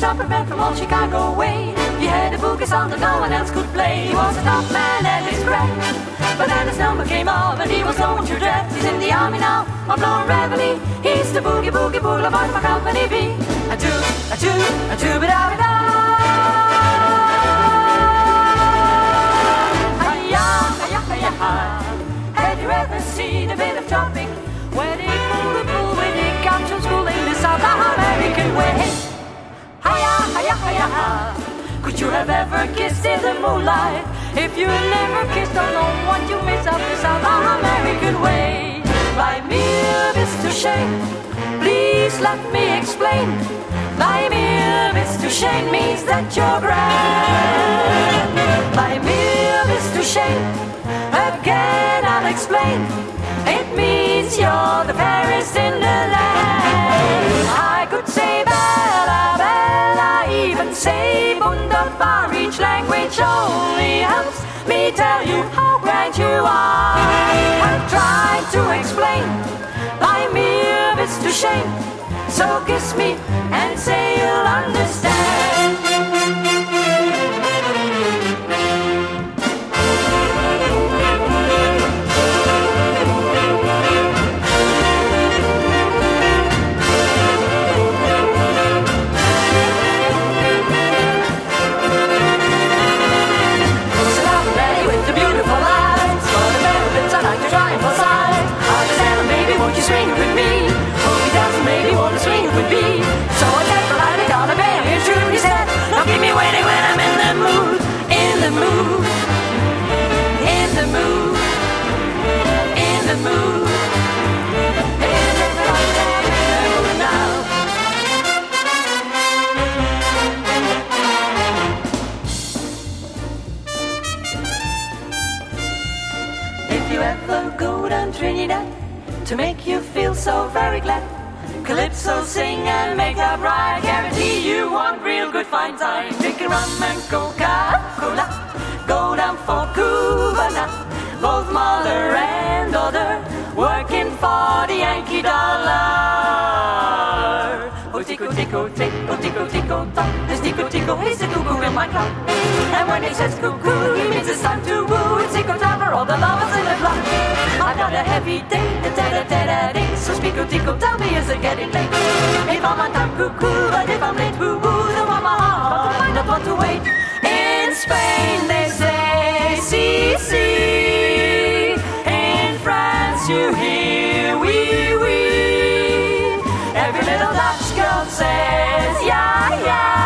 trumpet man from old Chicago way. He had a boogie song that no one else could play. He was a top man at his craft. But then his number came up and he was going to draft. He's in the army now, of Lauren Reveille. He's the boogie boogie boogie boy for Company B. A do-ba-da-ba-da. Have you ever seen a bit of jumping where they pull the bull when they come to school in the South American way? Hiya, hiya, hiya. Could you have ever kissed in the moonlight? If you never kissed, don't know what you miss of the South American way. By mere Mr. Shane, please let me explain. By mere Mr. Shane means that you're grand. By mere Mr. Shane, again I'll explain. It means you're the Paris in the land. I could say Bella, Bella, even say Wunderbar. Each language only helps me tell you how grand you are. I've tried to explain by mere Mr. Shane. So kiss me and say you'll understand. Swing it with me, hope he doesn't maybe want to swing it with me. So I said politely, got a bear here, truly said, don't keep me waiting when I'm in the mood, in the mood, in the mood, in the mood, in the mood now. If you ever go down Trinidad to make you feel so very glad, Calypso sing and make up right. Guarantee you one real good fine time. Drinking rum and Coca-Cola, go down for Cubana. Both mother and daughter working for the Yankee dollar. Oh tico tico tick, oh tico tico tock. This tico tico, he's the cuckoo in my clock. And when he says cuckoo, he means it's time to woo. It's tico time for all the lovers in the block. I've got a heavy day, da-da-da-da-da. So speako tico, tell me, is it getting late? If I'm on time, cuckoo, but if I'm late, woo-woo, then why my heart find out what to wait. In Spain they say si, si. In France you hear oui, oui. Every little Dutch girl says yeah, yeah.